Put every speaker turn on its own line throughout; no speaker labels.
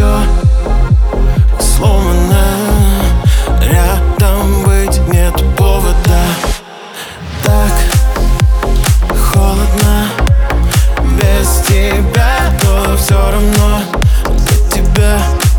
все сломано, рядом быть нет повода. Так холодно без тебя, но все равно для тебя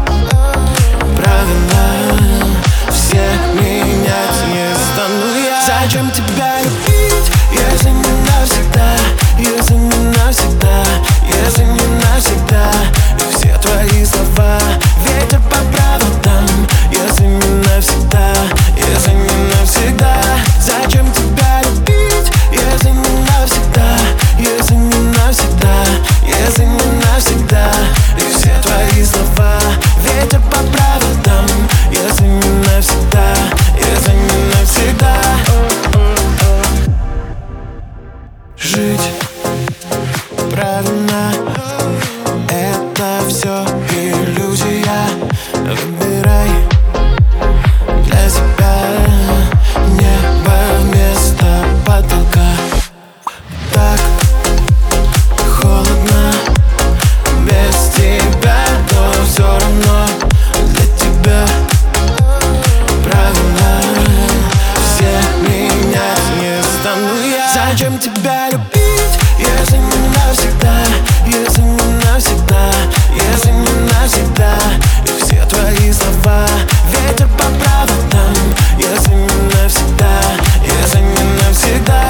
правила все менять не стану я. Зачем тебя любить, если не навсегда, если не навсегда, если не навсегда? И все твои слова ветер по проводам, если не навсегда, если не навсегда. Зачем тебя любить, если не навсегда, если не навсегда, если не навсегда? И все твои слова ветер по проводам, если не навсегда, если не навсегда. Жить правильно — это все иллюзия. Выбирай для себя небо вместо потолка. Так холодно без тебя, но все равно для тебя правила все менять не стану я. Зачем тебя любить, если не навсегда, если не навсегда, если не навсегда? И все твои слова ветер по проводам, если не навсегда, если не навсегда.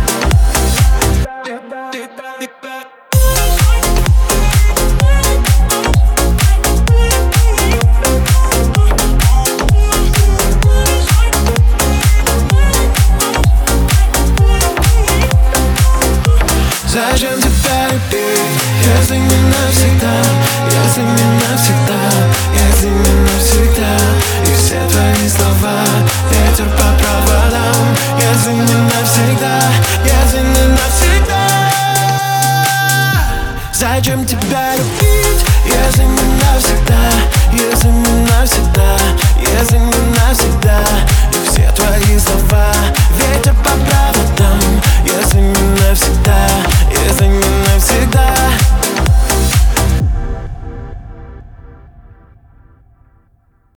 Зачем тебя любить, если не навсегда, если не навсегда, если не навсегда? И все твои слова ветер по проводам, если не навсегда, если не навсегда. Зачем тебя любить, если не навсегда, если не навсегда, если не навсегда?